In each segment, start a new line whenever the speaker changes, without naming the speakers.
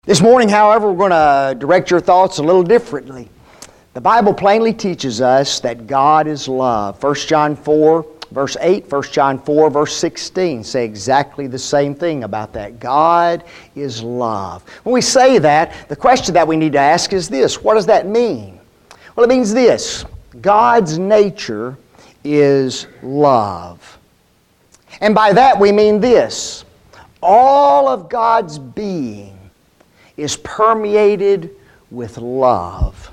This morning, however, we're going to direct your thoughts a little differently. The Bible plainly teaches us that God is love. 1 John 4, verse 8, 1 John 4, verse 16 say exactly the same thing about that. God is love. When we say that, the question that we need to ask is this: what does that mean? Well, it means this: God's nature is love. And by that we mean this: all of God's being is permeated with love.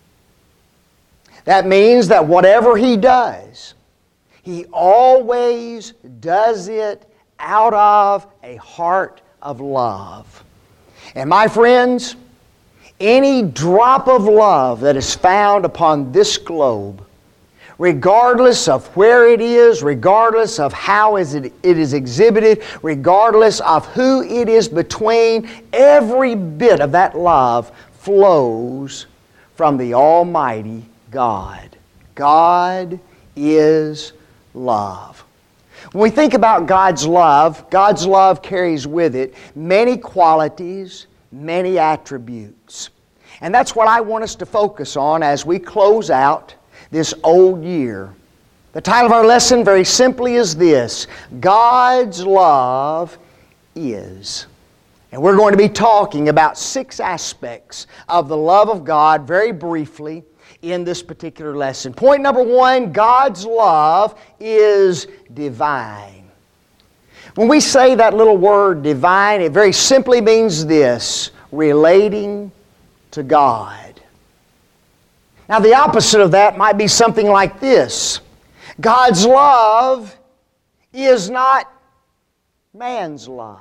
That means that whatever He does, He always does it out of a heart of love. And my friends, any drop of love that is found upon this globe, regardless of where it is, regardless of how it is exhibited, regardless of who it is between, every bit of that love flows from the Almighty God. God is love. When we think about God's love carries with it many qualities, many attributes. And that's what I want us to focus on as we close out this old year. The title of our lesson very simply is this: God's love is. And we're going to be talking about 6 aspects of the love of God very briefly in this particular lesson. Point number 1, God's love is divine. When we say that little word divine, it very simply means this: relating to God. Now, the opposite of that might be something like this: God's love is not man's love.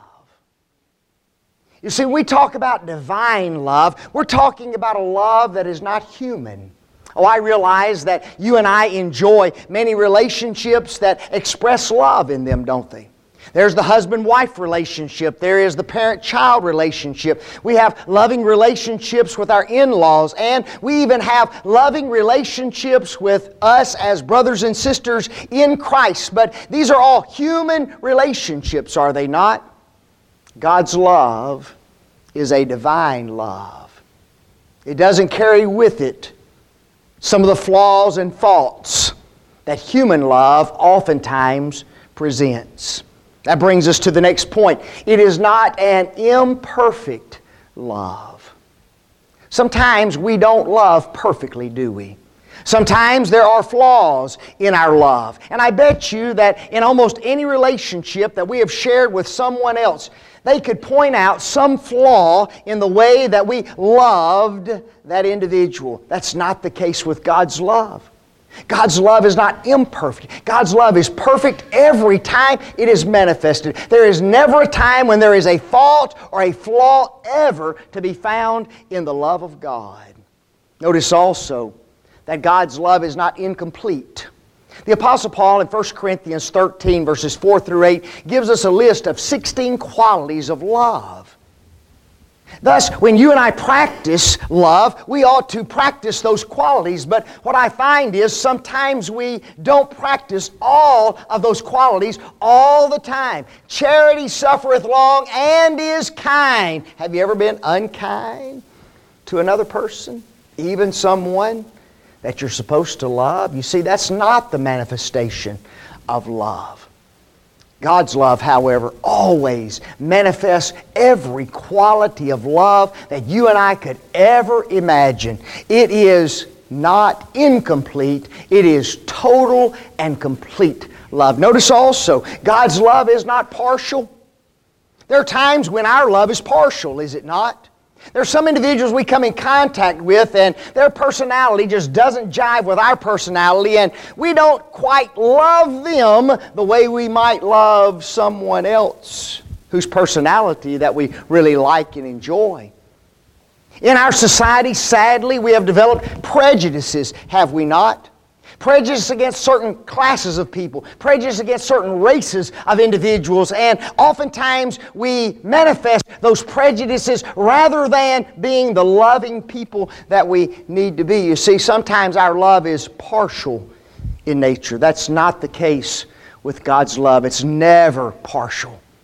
You see, we talk about divine love, we're talking about a love that is not human. Oh, I realize that you and I enjoy many relationships that express love in them, don't they? There's the husband-wife relationship. There is the parent-child relationship. We have loving relationships with our in-laws, and we even have loving relationships with us as brothers and sisters in Christ. But these are all human relationships, are they not? God's love is a divine love. It doesn't carry with it some of the flaws and faults that human love oftentimes presents. That brings us to the next point. It is not an imperfect love. Sometimes we don't love perfectly, do we? Sometimes there are flaws in our love. And I bet you that in almost any relationship that we have shared with someone else, they could point out some flaw in the way that we loved that individual. That's not the case with God's love. God's love is not imperfect. God's love is perfect every time it is manifested. There is never a time when there is a fault or a flaw ever to be found in the love of God. Notice also that God's love is not incomplete. The Apostle Paul in 1 Corinthians 13, verses 4 through 8, gives us a list of 16 qualities of love. Thus, when you and I practice love, we ought to practice those qualities. But what I find is sometimes we don't practice all of those qualities all the time. Charity suffereth long and is kind. Have you ever been unkind to another person? Even someone that you're supposed to love? You see, that's not the manifestation of love. God's love, however, always manifests every quality of love that you and I could ever imagine. It is not incomplete. It is total and complete love. Notice also, God's love is not partial. There are times when our love is partial, is it not? There are some individuals we come in contact with and their personality just doesn't jive with our personality, and we don't quite love them the way we might love someone else whose personality that we really like and enjoy. In our society, sadly, we have developed prejudices, have we not? Prejudice against certain classes of people, prejudice against certain races of individuals, and oftentimes we manifest those prejudices rather than being the loving people that we need to be. You see, sometimes our love is partial in nature. That's not the case with God's love. It's never partial.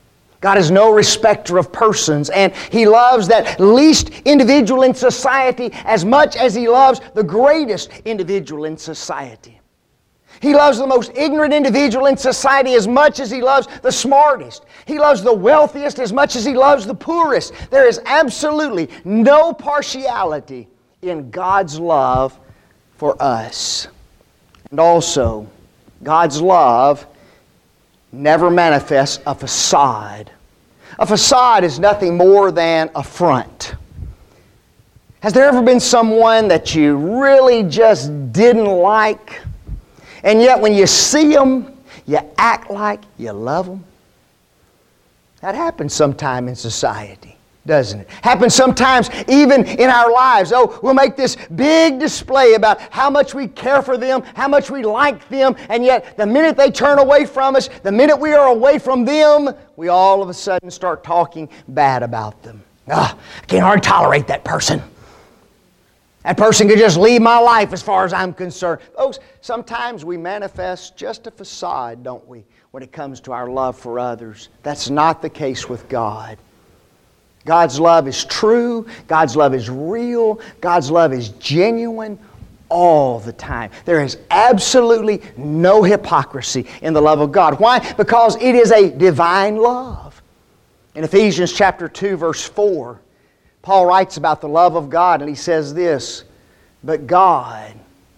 God is no respecter of persons, and He loves that least individual in society as much as He loves the greatest individual in society. He loves the most ignorant individual in society as much as He loves the smartest. He loves the wealthiest as much as He loves the poorest. There is absolutely no partiality in God's love for us. And also, God's love never manifests a facade. A facade is nothing more than a front. Has there ever been someone that you really just didn't like, and yet when you see them, you act like you love them? That happens sometime in society, doesn't it? Happens sometimes even in our lives. Oh, we'll make this big display about how much we care for them, how much we like them, and yet the minute they turn away from us, the minute we are away from them, we all of a sudden start talking bad about them. I can't hardly tolerate that person. That person could just leave my life as far as I'm concerned. Folks, sometimes we manifest just a facade, don't we, when it comes to our love for others. That's not the case with God. God's love is true. God's love is real. God's love is genuine all the time. There is absolutely no hypocrisy in the love of God. Why? Because it is a divine love. In Ephesians chapter 2, verse 4, Paul writes about the love of God, and he says this, "But God,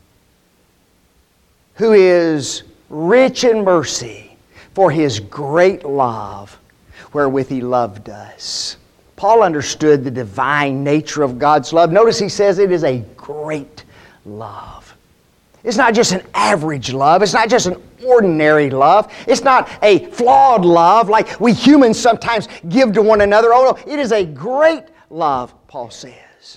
who is rich in mercy, for His great love, wherewith He loved us." Paul understood the divine nature of God's love. Notice he says it is a great love. It's not just an average love. It's not just an ordinary love. It's not a flawed love like we humans sometimes give to one another. Oh no, it is a great love, Paul says.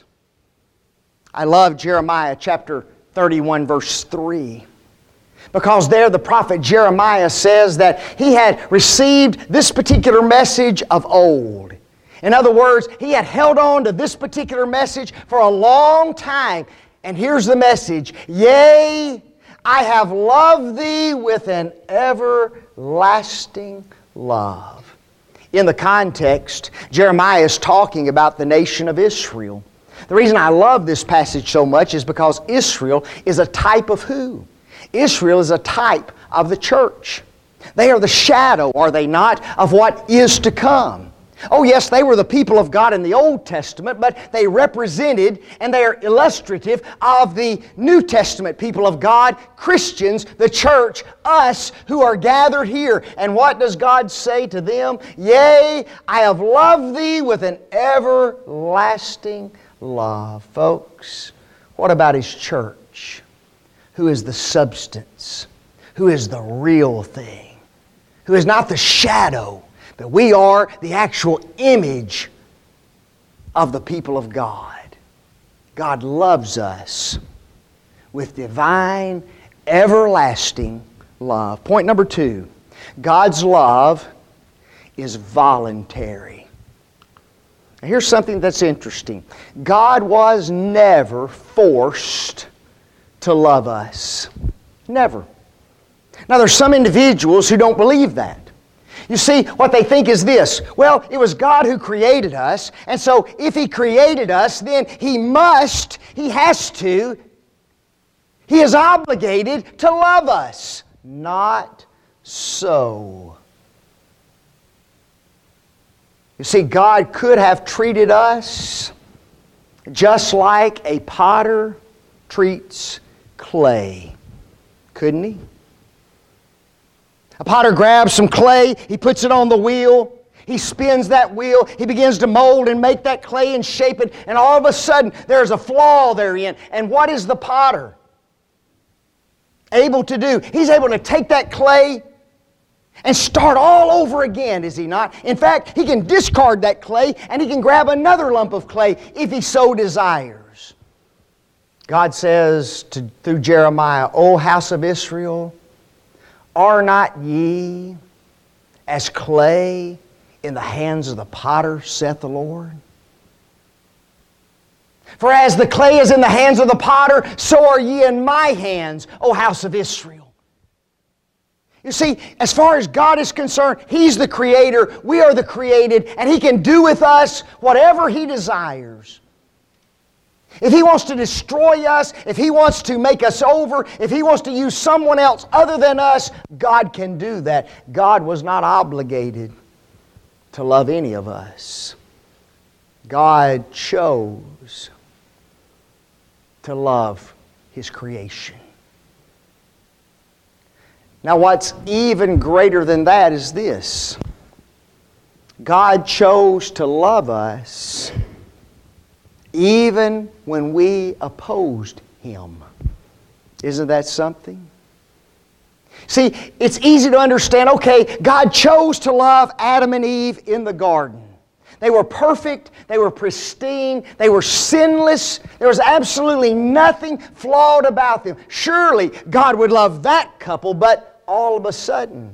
I love Jeremiah chapter 31, verse 3. Because there the prophet Jeremiah says that he had received this particular message of old. In other words, he had held on to this particular message for a long time. And here's the message: "Yea, I have loved thee with an everlasting love." In the context, Jeremiah is talking about the nation of Israel. The reason I love this passage so much is because Israel is a type of who? Israel is a type of the church. They are the shadow, are they not, of what is to come. Oh yes, they were the people of God in the Old Testament, but they represented and they are illustrative of the New Testament people of God, Christians, the church, us who are gathered here. And what does God say to them? "Yea, I have loved thee with an everlasting love." Folks, what about His church? Who is the substance? Who is the real thing? Who is not the shadow? But we are the actual image of the people of God. God loves us with divine, everlasting love. Point number 2, God's love is voluntary. Now here's something that's interesting. God was never forced to love us. Never. Now there's some individuals who don't believe that. You see, what they think is this: well, it was God who created us, and so if He created us, then He has to, He is obligated to love us. Not so. You see, God could have treated us just like a potter treats clay, couldn't He? A potter grabs some clay, he puts it on the wheel, he spins that wheel, he begins to mold and make that clay and shape it, and all of a sudden there's a flaw therein. And what is the potter able to do? He's able to take that clay and start all over again, is he not? In fact, he can discard that clay and he can grab another lump of clay if he so desires. God says through Jeremiah, "O house of Israel, are not ye as clay in the hands of the potter, saith the Lord? For as the clay is in the hands of the potter, so are ye in my hands, O house of Israel." You see, as far as God is concerned, He's the Creator, we are the created, and He can do with us whatever He desires. If He wants to destroy us, if He wants to make us over, if He wants to use someone else other than us, God can do that. God was not obligated to love any of us. God chose to love His creation. Now, what's even greater than that is this. God chose to love us even when we opposed Him. Isn't that something? See, it's easy to understand, okay, God chose to love Adam and Eve in the garden. They were perfect, they were pristine, they were sinless. There was absolutely nothing flawed about them. Surely God would love that couple, but all of a sudden,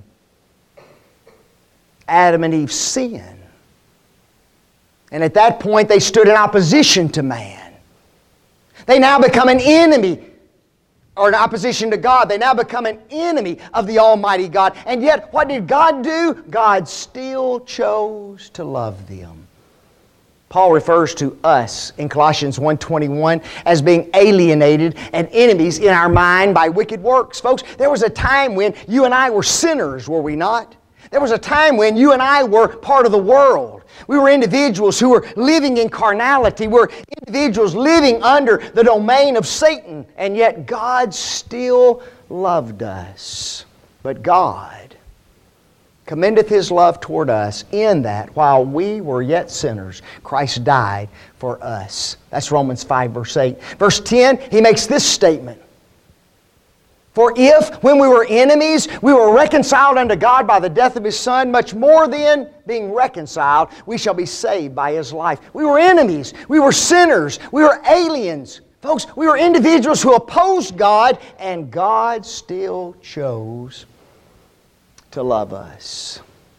Adam and Eve sinned. And at that point, they stood in opposition to man. They now become an enemy, or in opposition to God. They now become an enemy of the Almighty God. And yet, what did God do? God still chose to love them. Paul refers to us in Colossians 1:21 as being alienated and enemies in our mind by wicked works. Folks, there was a time when you and I were sinners, were we not? There was a time when you and I were part of the world. We were individuals who were living in carnality. We were individuals living under the domain of Satan. And yet God still loved us. But God commendeth His love toward us in that while we were yet sinners, Christ died for us. That's Romans 5 verse 8. Verse 10, he makes this statement. For if, when we were enemies, we were reconciled unto God by the death of His Son, much more then, being reconciled, we shall be saved by His life. We were enemies. We were sinners. We were aliens. Folks, we were individuals who opposed God, and God still chose to love us.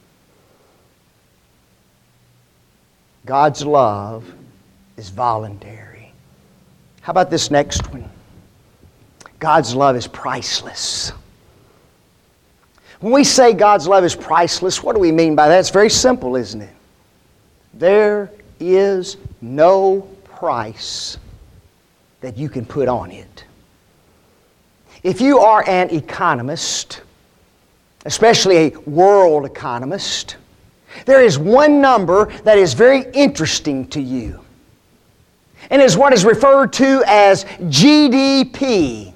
God's love is voluntary. How about this next one? God's love is priceless. When we say God's love is priceless, what do we mean by that? It's very simple, isn't it? There is no price that you can put on it. If you are an economist, especially a world economist, there is one number that is very interesting to you. And is what is referred to as GDP.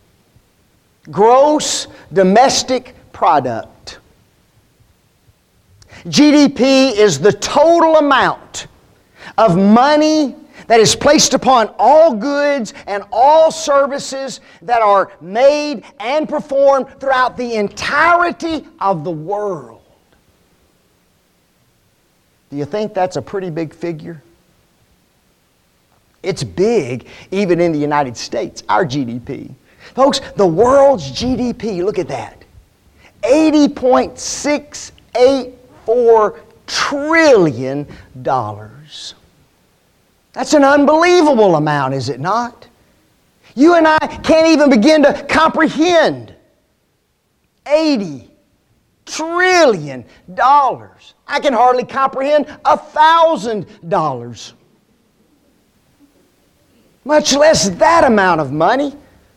Gross Domestic Product. GDP is the total amount of money that is placed upon all goods and all services that are made and performed throughout the entirety of the world. Do you think that's a pretty big figure? It's big even in the United States, our GDP. Folks, the world's GDP, look at that. $80.684 trillion. That's an unbelievable amount, is it not? You and I can't even begin to comprehend $80 trillion. I can hardly comprehend $1,000. Much less that amount of money.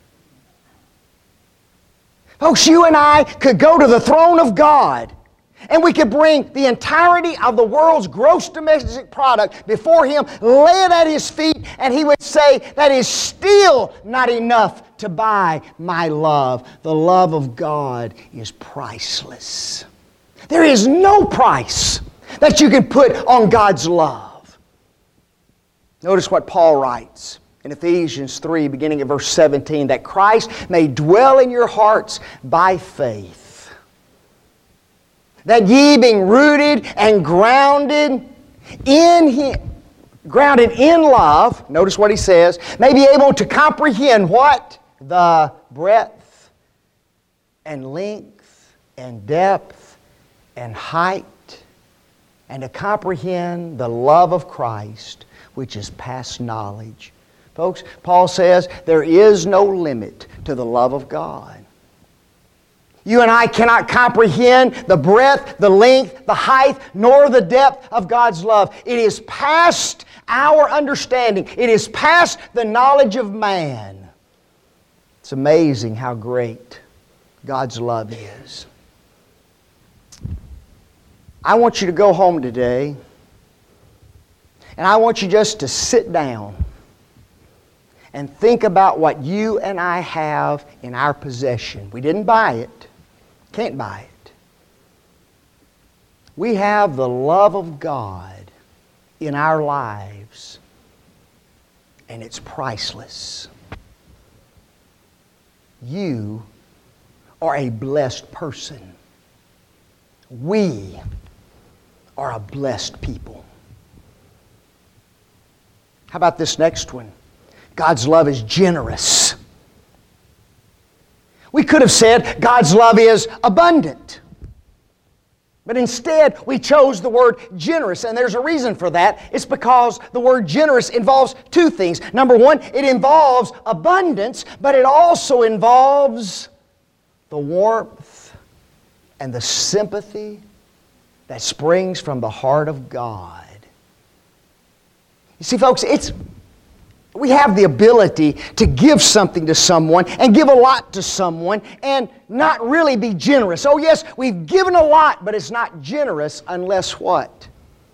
Folks, you and I could go to the throne of God and we could bring the entirety of the world's gross domestic product before Him, lay it at His feet, and He would say, that is still not enough to buy my love. The love of God is priceless. There is no price that you can put on God's love. Notice what Paul writes in Ephesians 3, beginning at verse 17, that Christ may dwell in your hearts by faith, that ye being rooted and grounded in Him, grounded in love, notice what he says, may be able to comprehend what? The breadth and length and depth and height, and to comprehend the love of Christ, which is past knowledge. Folks, Paul says there is no limit to the love of God. You and I cannot comprehend the breadth, the length, the height, nor the depth of God's love. It is past our understanding. It is past the knowledge of man. It's amazing how great God's love is. I want you to go home today, and I want you just to sit down and think about what you and I have in our possession. We didn't buy it. Can't buy it. We have the love of God in our lives, and it's priceless. You are a blessed person. We are a blessed people. How about this next one? God's love is generous. We could have said God's love is abundant. But instead, we chose the word generous, and there's a reason for that. It's because the word generous involves two things. Number one, it involves abundance, but it also involves the warmth and the sympathy that springs from the heart of God. You see, folks, we have the ability to give something to someone and give a lot to someone and not really be generous. Oh yes, we've given a lot, but it's not generous unless what?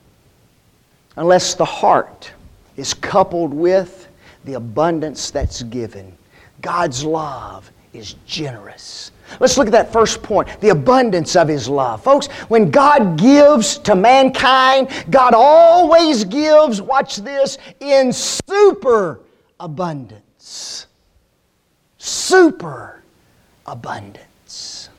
Unless the heart is coupled with the abundance that's given. God's love is generous. Let's look at that first point, the abundance of His love. Folks, when God gives to mankind, God always gives, watch this, in super abundance. Super abundance.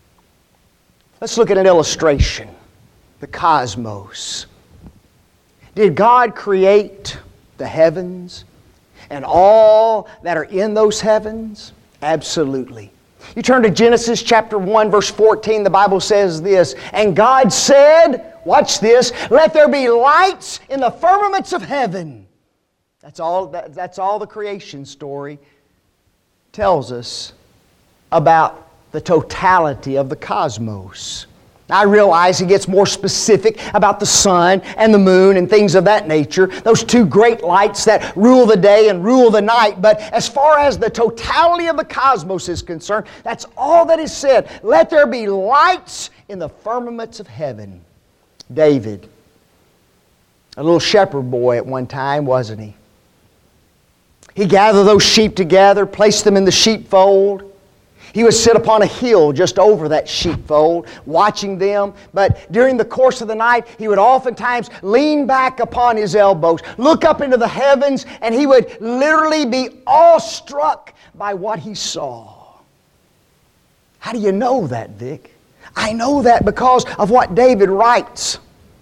Let's look at an illustration. The cosmos. Did God create the heavens and all that are in those heavens? Absolutely. You turn to Genesis chapter 1, verse 14, the Bible says this, "And God said," watch this, "let there be lights in the firmaments of heaven." That's all the creation story tells us about the totality of the cosmos. Now, I realize He gets more specific about the sun and the moon and things of that nature, those two great lights that rule the day and rule the night. But as far as the totality of the cosmos is concerned, that's all that is said. Let there be lights in the firmaments of heaven. David, a little shepherd boy at one time, wasn't he? He gathered those sheep together, placed them in the sheepfold. He would sit upon a hill just over that sheepfold, watching them. But during the course of the night, he would oftentimes lean back upon his elbows, look up into the heavens, and he would literally be awestruck by what he saw. How do you know that, Vic? I know that because of what David writes.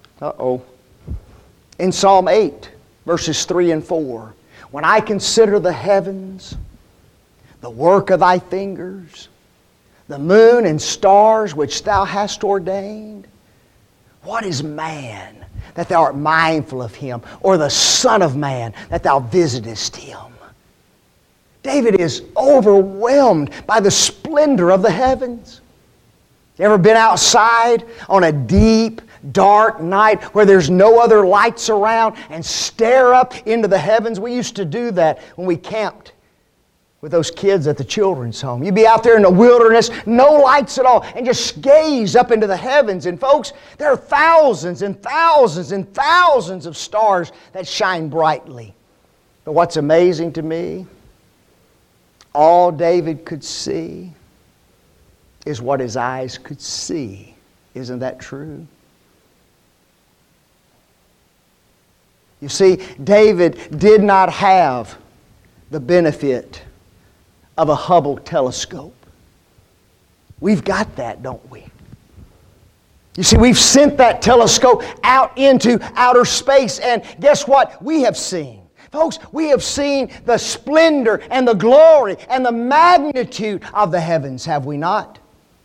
In Psalm 8, verses 3 and 4. "When I consider the heavens, the work of Thy fingers, the moon and stars which Thou hast ordained. What is man that Thou art mindful of him, or the Son of Man that Thou visitest him?" David is overwhelmed by the splendor of the heavens. You ever been outside on a deep, dark night where there's no other lights around and stare up into the heavens? We used to do that when we camped with those kids at the children's home. You'd be out there in the wilderness, no lights at all, and just gaze up into the heavens. And folks, there are thousands and thousands and thousands of stars that shine brightly. But what's amazing to me, all David could see is what his eyes could see. Isn't that true? You see, David did not have the benefit of a Hubble telescope. We've got that, don't we? You see, we've sent that telescope out into outer space, and guess what? We have seen. Folks, we have seen the splendor and the glory and the magnitude of the heavens, have we not?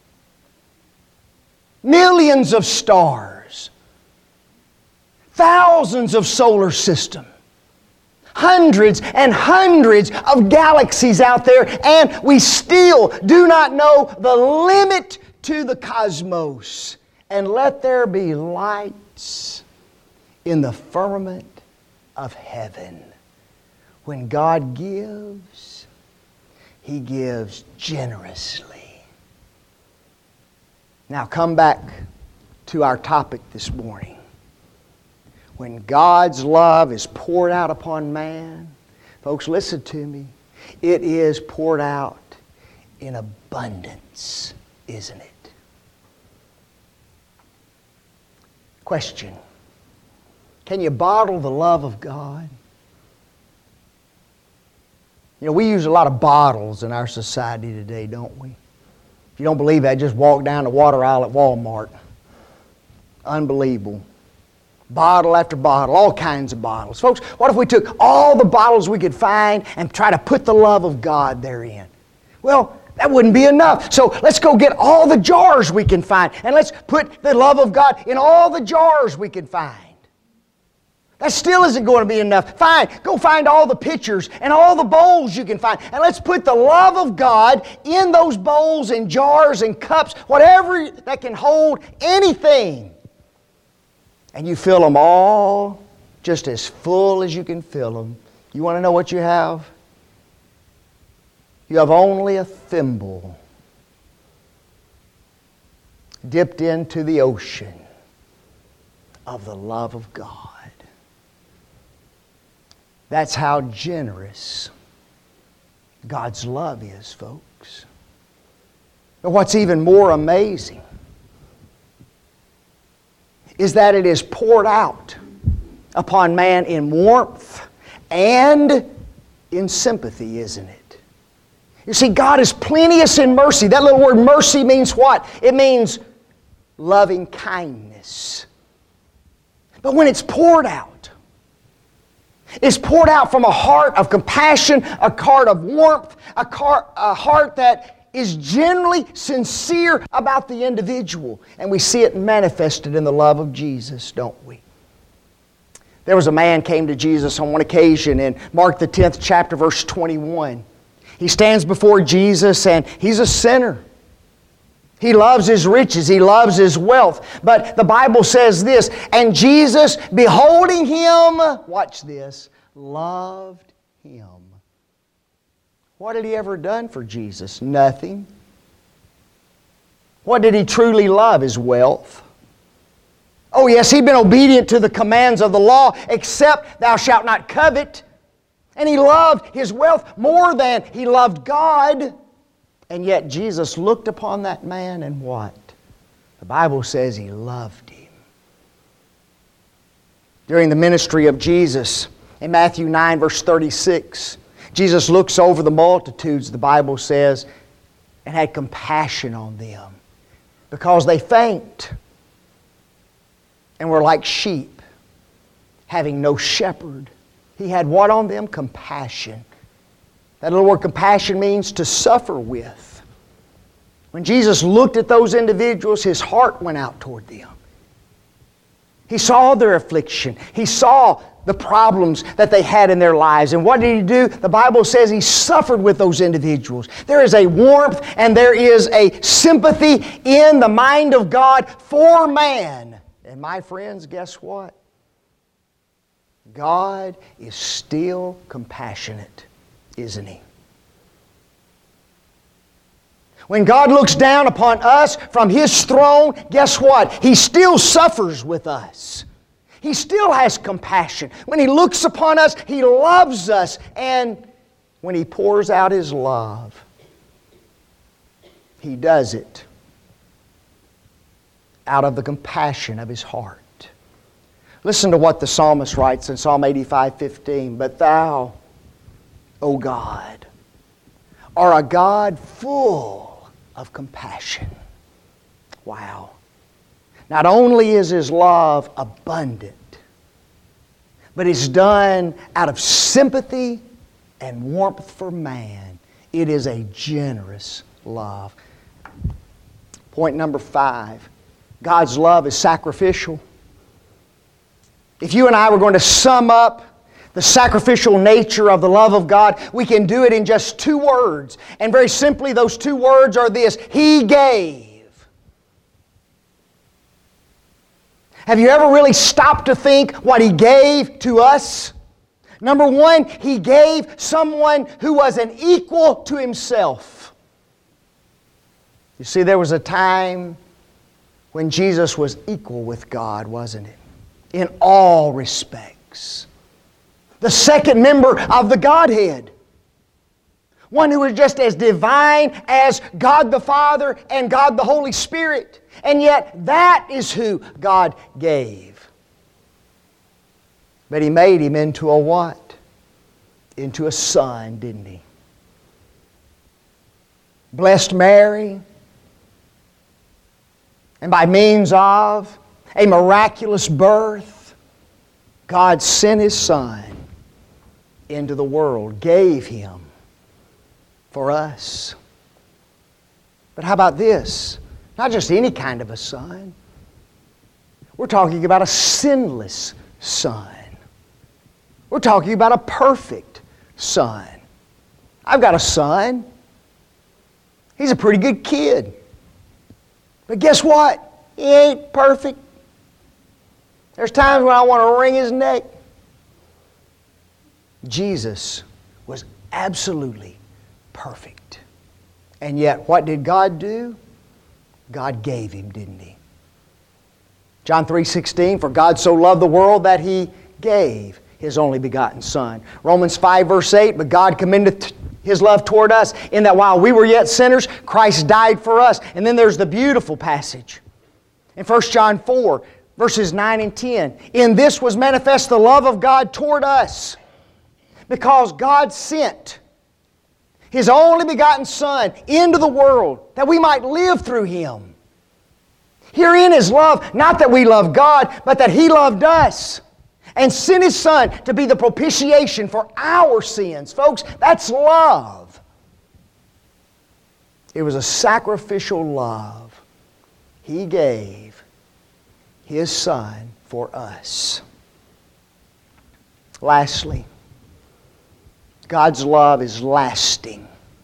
Millions of stars, thousands of solar systems, hundreds and hundreds of galaxies out there, and we still do not know the limit to the cosmos. And let there be lights in the firmament of heaven. When God gives, He gives generously. Now come back to our topic this morning. When God's love is poured out upon man, folks, listen to me, it is poured out in abundance, isn't it? Question: can you bottle the love of God? You know, we use a lot of bottles in our society today, don't we? If you don't believe that, just walk down the water aisle at Walmart. Unbelievable. Bottle after bottle, all kinds of bottles. Folks, what if we took all the bottles we could find and try to put the love of God therein? Well, that wouldn't be enough. So let's go get all the jars we can find, and let's put the love of God in all the jars we can find. That still isn't going to be enough. Fine, go find all the pitchers and all the bowls you can find, and let's put the love of God in those bowls and jars and cups, whatever that can hold anything. And you fill them all just as full as you can fill them. You want to know what you have? You have only a thimble dipped into the ocean of the love of God. That's how generous God's love is, folks. But what's even more amazing is that it is poured out upon man in warmth and in sympathy, isn't it? You see, God is plenteous in mercy. That little word mercy means what? It means loving kindness. But when it's poured out, it's poured out from a heart of compassion, a heart of warmth, a heart that is generally sincere about the individual. And we see it manifested in the love of Jesus, don't we? There was a man came to Jesus on one occasion in Mark the 10th chapter, verse 21. He stands before Jesus and he's a sinner. He loves his riches. He loves his wealth. But the Bible says this, and Jesus, beholding him, watch this, loved him. What had he ever done for Jesus? Nothing. What did he truly love? His wealth. Oh yes, he'd been obedient to the commands of the law, except thou shalt not covet. And he loved his wealth more than he loved God. And yet Jesus looked upon that man and what? The Bible says he loved him. During the ministry of Jesus, in Matthew 9 verse 36, Jesus looks over the multitudes, the Bible says, and had compassion on them because they faint and were like sheep having no shepherd. He had what on them? Compassion. That little word compassion means to suffer with. When Jesus looked at those individuals, His heart went out toward them. He saw their affliction. He saw the problems that they had in their lives. And what did He do? The Bible says He suffered with those individuals. There is a warmth and there is a sympathy in the mind of God for man. And my friends, guess what? God is still compassionate, isn't He? When God looks down upon us from His throne, guess what? He still suffers with us. He still has compassion. When He looks upon us, He loves us. And when He pours out His love, He does it out of the compassion of His heart. Listen to what the psalmist writes in Psalm 85:15. But Thou, O God, are a God full of compassion. Wow. Not only is His love abundant, but it's done out of sympathy and warmth for man. It is a generous love. Point number 5. God's love is sacrificial. If you and I were going to sum up the sacrificial nature of the love of God, we can do it in just 2 words. And very simply, those 2 words are this: He gave. Have you ever really stopped to think what He gave to us? Number 1, He gave someone who was an equal to Himself. You see, there was a time when Jesus was equal with God, wasn't it? In all respects. The second member of the Godhead. One who was just as divine as God the Father and God the Holy Spirit. And yet that is who God gave. But He made Him into a what? Into a son, didn't He? Blessed Mary. And by means of a miraculous birth, God sent His Son into the world, gave Him for us. But how about this? Not just any kind of a son. We're talking about a sinless son. We're talking about a perfect son. I've got a son. He's a pretty good kid. But guess what? He ain't perfect. There's times when I want to wring his neck. Jesus was absolutely perfect. And yet, what did God do? God gave Him, didn't He? John 3:16, for God so loved the world that He gave His only begotten Son. Romans 5 verse 8, but God commendeth His love toward us in that while we were yet sinners, Christ died for us. And then there's the beautiful passage in 1 John 4 verses 9 and 10. In this was manifest the love of God toward us, because God sent His only begotten Son into the world that we might live through Him. Herein is love, not that we love God, but that He loved us and sent His Son to be the propitiation for our sins. Folks, that's love. It was a sacrificial love. He gave His Son for us. Lastly, God's love is lasting.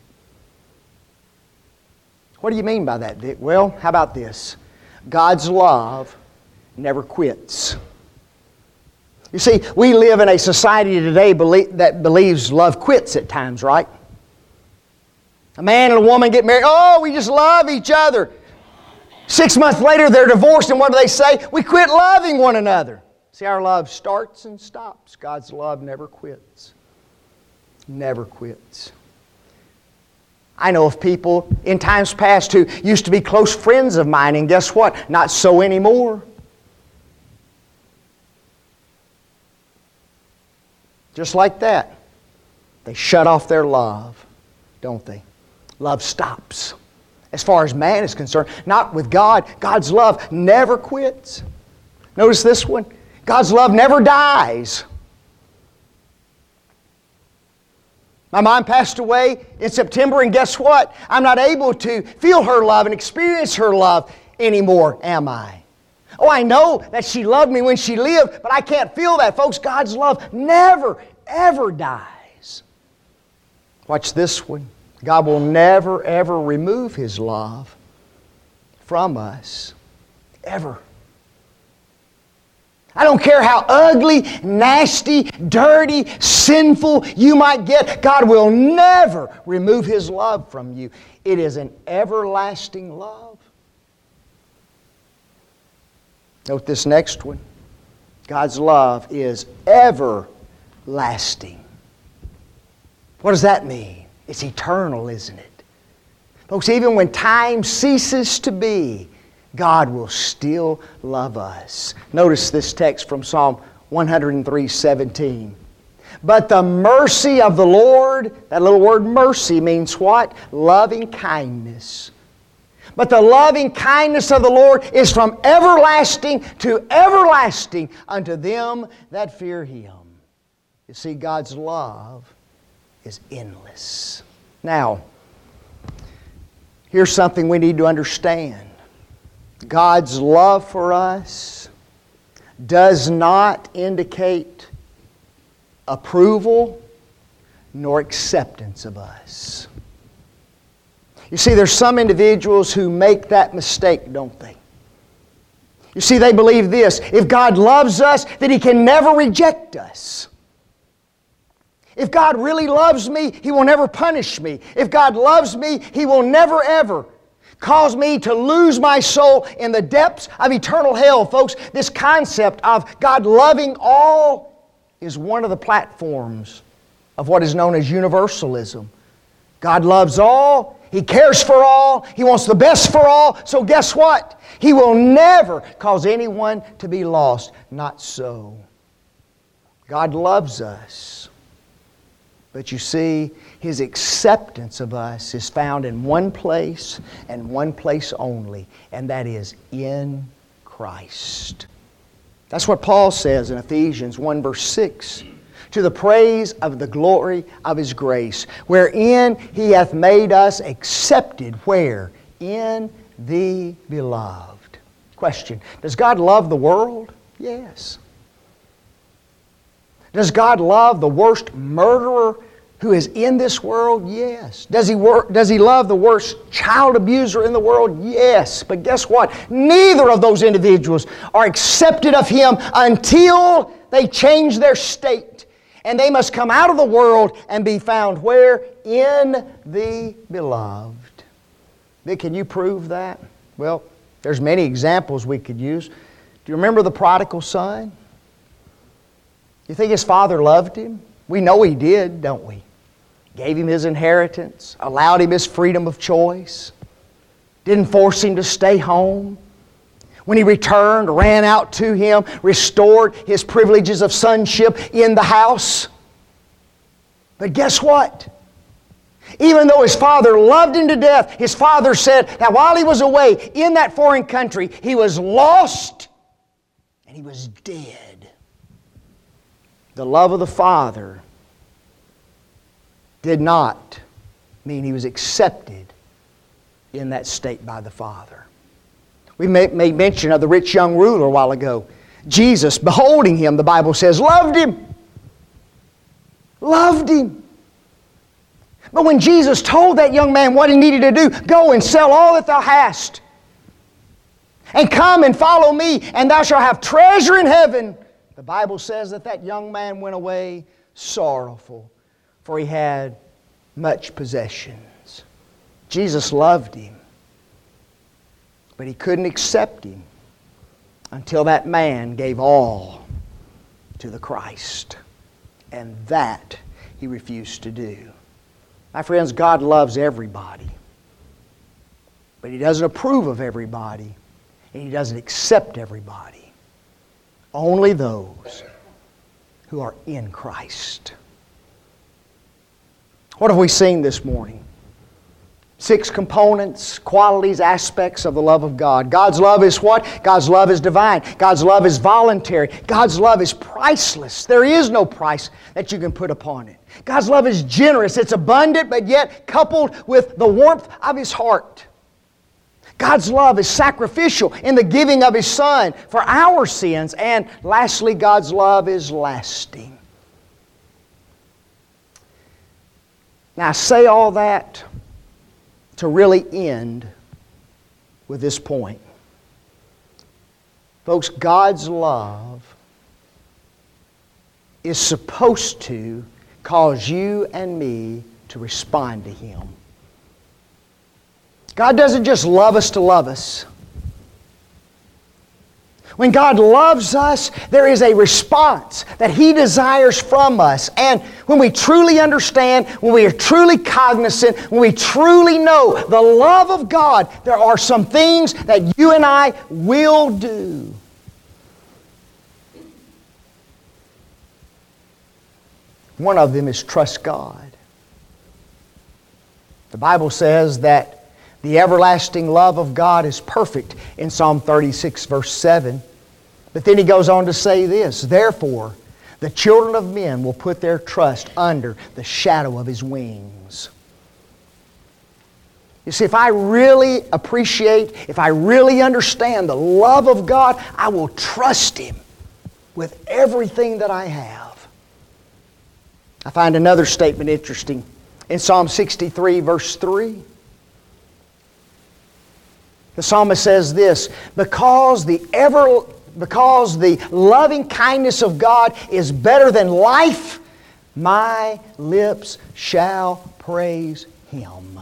What do you mean by that, Dick? Well, how about this? God's love never quits. You see, we live in a society today that believes love quits at times, right? A man and a woman get married. Oh, we just love each other. 6 months later, they're divorced, and what do they say? We quit loving one another. See, our love starts and stops. God's love never quits. Never quits. I know of people in times past who used to be close friends of mine, and guess what? Not so anymore. Just like that. They shut off their love, don't they? Love stops. As far as man is concerned, not with God. God's love never quits. Notice this one. God's love never dies. My mom passed away in September, and guess what? I'm not able to feel her love and experience her love anymore, am I? Oh, I know that she loved me when she lived, but I can't feel that. Folks, God's love never, ever dies. Watch this one. God will never, ever remove His love from us. Ever. I don't care how ugly, nasty, dirty, sinful you might get. God will never remove His love from you. It is an everlasting love. Note this next one. God's love is everlasting. What does that mean? It's eternal, isn't it? Folks, even when time ceases to be, God will still love us. Notice this text from Psalm 103:17. But the mercy of the Lord, that little word mercy means what? Loving kindness. But the loving kindness of the Lord is from everlasting to everlasting unto them that fear Him. You see, God's love is endless. Now, here's something we need to understand. God's love for us does not indicate approval nor acceptance of us. You see, there's some individuals who make that mistake, don't they? You see, they believe this: if God loves us, then He can never reject us. If God really loves me, He will never punish me. If God loves me, He will never ever cause me to lose my soul in the depths of eternal hell. Folks, this concept of God loving all is one of the platforms of what is known as universalism. God loves all. He cares for all. He wants the best for all. So guess what? He will never cause anyone to be lost. Not so. God loves us. But you see, His acceptance of us is found in one place and one place only, and that is in Christ. That's what Paul says in Ephesians 1 verse 6. To the praise of the glory of His grace, wherein He hath made us accepted, where? In the Beloved. Question: does God love the world? Yes. Does God love the worst murderer who is in this world? Yes. Does He love the worst child abuser in the world? Yes. But guess what? Neither of those individuals are accepted of Him until they change their state. And they must come out of the world and be found where? In the Beloved. Vic, can you prove that? Well, there's many examples we could use. Do you remember the prodigal son? You think his father loved him? We know he did, don't we? Gave him his inheritance, allowed him his freedom of choice, didn't force him to stay home. When he returned, ran out to him, restored his privileges of sonship in the house. But guess what? Even though his father loved him to death, his father said that while he was away in that foreign country, he was lost and he was dead. The love of the Father did not mean he was accepted in that state by the Father. We made mention of the rich young ruler a while ago. Jesus, beholding him, the Bible says, loved him. Loved him. But when Jesus told that young man what he needed to do, go and sell all that thou hast, and come and follow me, and thou shalt have treasure in heaven, the Bible says that that young man went away sorrowful, for he had much possessions. Jesus loved him, but He couldn't accept him until that man gave all to the Christ. And that he refused to do. My friends, God loves everybody, but He doesn't approve of everybody, and He doesn't accept everybody. Only those who are in Christ. What have we seen this morning? 6 components, qualities, aspects of the love of God. God's love is what? God's love is divine. God's love is voluntary. God's love is priceless. There is no price that you can put upon it. God's love is generous. It's abundant, but yet coupled with the warmth of His heart. God's love is sacrificial in the giving of His Son for our sins. And lastly, God's love is lasting. Now, I say all that to really end with this point. Folks, God's love is supposed to cause you and me to respond to Him. God doesn't just love us to love us. When God loves us, there is a response that He desires from us. And when we truly understand, when we are truly cognizant, when we truly know the love of God, there are some things that you and I will do. One of them is trust God. The Bible says that the everlasting love of God is perfect in Psalm 36, verse 7. But then he goes on to say this, therefore, the children of men will put their trust under the shadow of His wings. You see, if I really appreciate, if I really understand the love of God, I will trust Him with everything that I have. I find another statement interesting in Psalm 63, verse 3. The psalmist says this, because the loving kindness of God is better than life, my lips shall praise Him.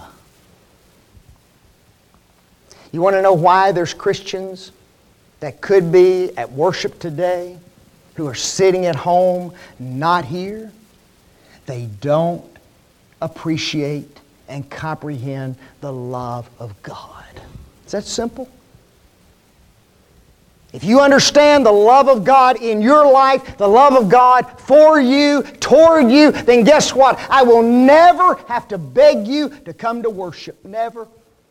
You want to know why there's Christians that could be at worship today who are sitting at home not here? They don't appreciate and comprehend the love of God. Is that simple? If you understand the love of God in your life, the love of God for you, toward you, then guess what? I will never have to beg you to come to worship. Never.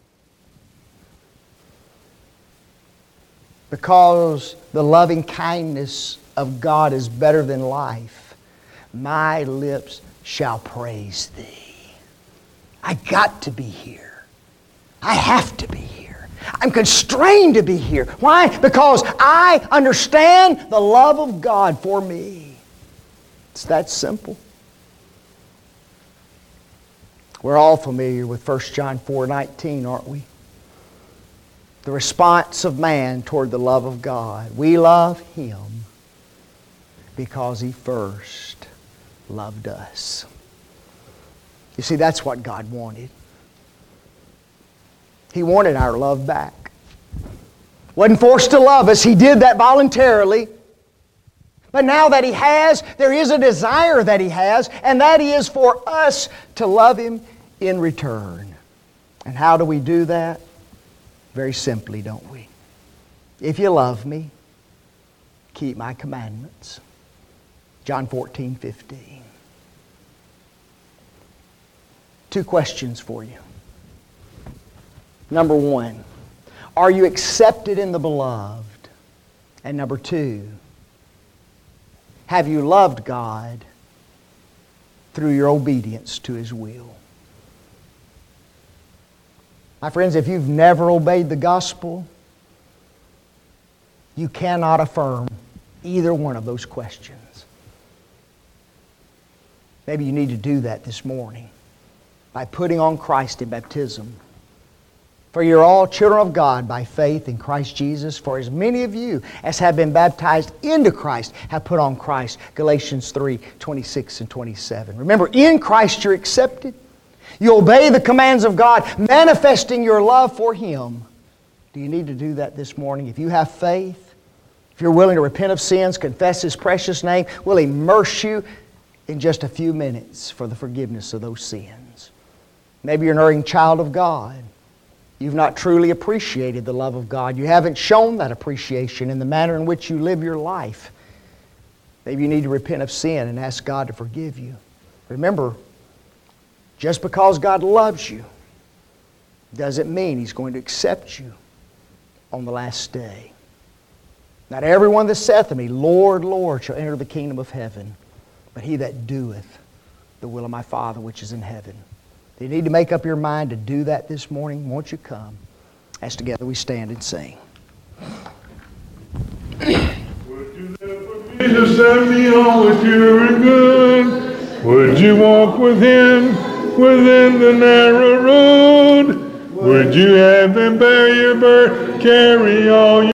Because the loving kindness of God is better than life, my lips shall praise Thee. I got to be here. I have to be here. I'm constrained to be here. Why? Because I understand the love of God for me. It's that simple. We're all familiar with 1 John 4:19, aren't we? The response of man toward the love of God. We love Him because He first loved us. You see, that's what God wanted. He wanted our love back. Wasn't forced to love us. He did that voluntarily. But now that He has, there is a desire that He has, and that is for us to love Him in return. And how do we do that? Very simply, don't we? If you love me, keep my commandments. John 14:15. Two questions for you. Number one, are you accepted in the beloved? And number two, have you loved God through your obedience to His will? My friends, if you've never obeyed the gospel, you cannot affirm either one of those questions. Maybe you need to do that this morning by putting on Christ in baptism. For you're all children of God by faith in Christ Jesus. For as many of you as have been baptized into Christ have put on Christ. Galatians 3:26 and 27. Remember, in Christ you're accepted. You obey the commands of God, manifesting your love for Him. Do you need to do that this morning? If you have faith, if you're willing to repent of sins, confess His precious name, we'll immerse you in just a few minutes for the forgiveness of those sins. Maybe you're an erring child of God. You've not truly appreciated the love of God. You haven't shown that appreciation in the manner in which you live your life. Maybe you need to repent of sin and ask God to forgive you. Remember, just because God loves you doesn't mean He's going to accept you on the last day. Not everyone that saith unto me, Lord, Lord, shall enter the kingdom of heaven, but he that doeth the will of my Father which is in heaven. Do you need to make up your mind to do that this morning? Won't you come as together we stand and sing?
Would you live with Jesus and be always pure and good? Would you walk with Him within the narrow road? Would you have Him bear your burden, carry all your